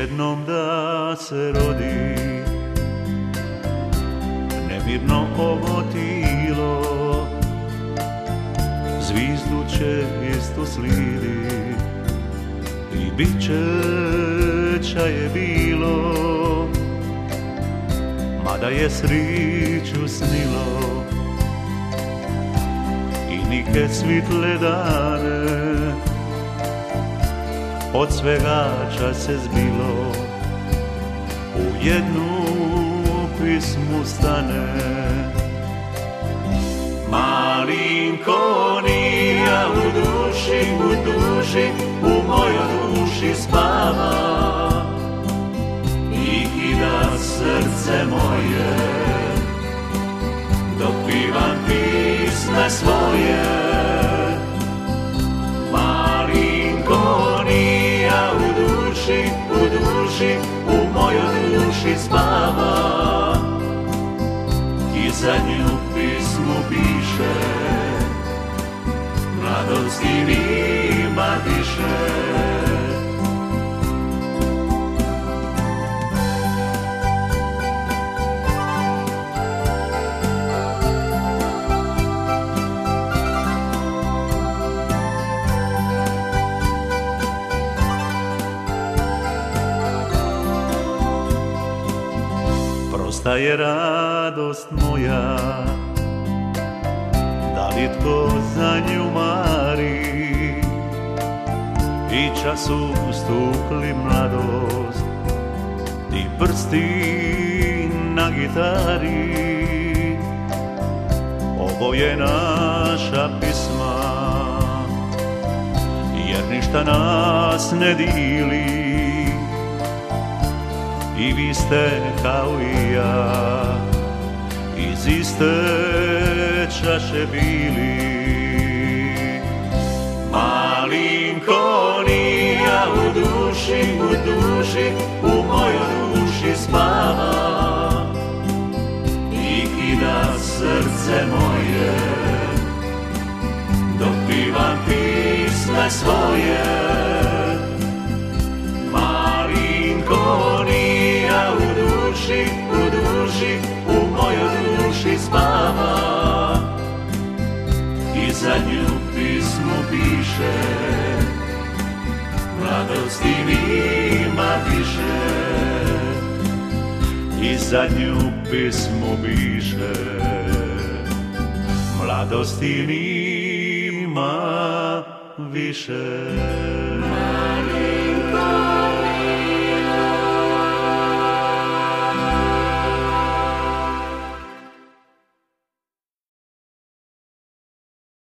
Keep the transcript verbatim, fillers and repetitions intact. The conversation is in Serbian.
jednom da se rodi, nemirno ovo tilo, zvizdu će isto slidi i bit će čaje bilo, mada je sriću snilo i nike svitle dane, od svega čas se zbilo, u jednu pismu stane. Malinko nija u duši, u duši, u mojoj duši spava i kida srce moje, dok pivam pisme svoje. Malinko nija u duši, u duši, u mojoj duši spava i zadnju pismu piše, mladosti nima više. Prosta je radost moja, da li tko za nju mari, i času stukli mladost, ti prsti na gitari. Ovo je naša pisma, jer ništa nas ne dili, i vi ste kao i ja, iz iste čaše bili. Malinko nija u duši, u duši, u mojoj duši spava i kida srce moje, dok pivam pisme svoje. Malinko nija u duši, u duši, u mojoj duši spava i zadnju pismu piše, mladosti nima više. I zadnju pismu piše, mladosti nima više. Malinko nija